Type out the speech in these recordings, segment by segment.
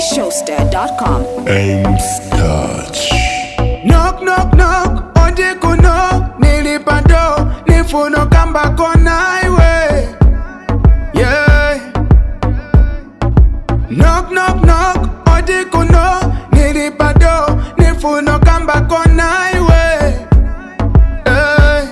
DJShowster.com. Ames touch. Knock, knock, knock, ode kuno, nilipando, nifuno kamba kona highway. Yeah. Knock, knock, knock, ode kuno, nilipando, nifuno kamba kona highway. Yeah.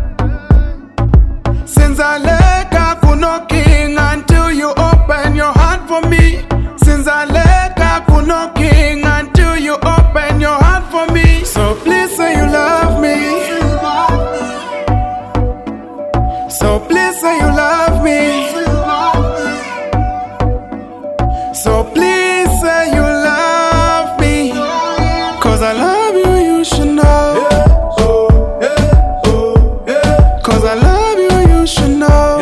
Since I leka kuno king until you open your heart for me. Since I leka kuno king until you open your heart for me. So please say you love me. So please say you love me. So please say you love me. Cause I love you, you should know. Cause I love you, you should know.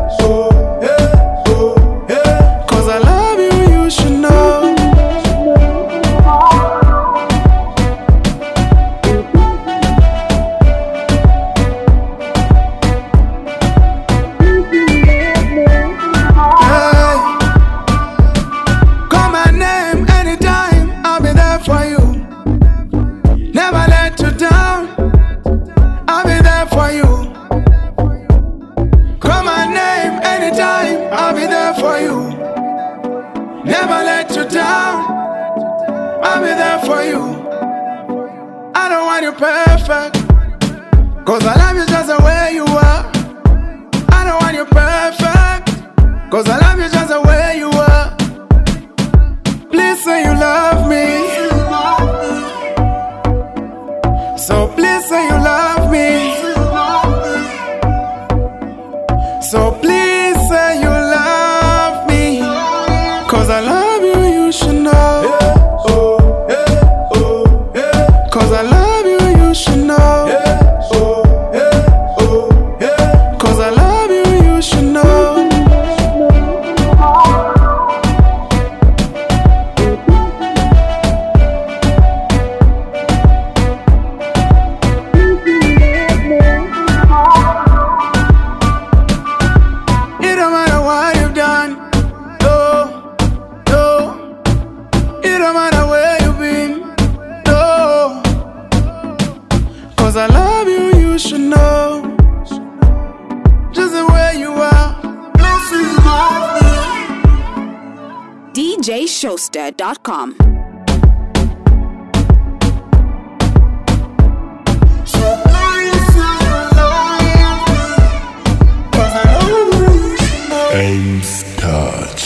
Cause I love you, you should know. Call my name anytime, I'll be there for you. Never let you down, I'll be there for you. Call my name anytime, I'll be there for you. Never let you down, I'll be there for you. I don't want you perfect, cause I love you just the way you are. I don't want you perfect, cause I love you just the way you are. Please say you love me. So please say you love me. So please say you love me. Cause I love you, you should know. Cause I love you, you should know. Cause I love you, you should know. It don't matter what you've done, no, no. It don't matter where you've been, no. Cause I love you, you should know. Just the way you are. Please say you love me. DJShowster.com. So please say you love me. Cause I love you, you should know. Ames touch.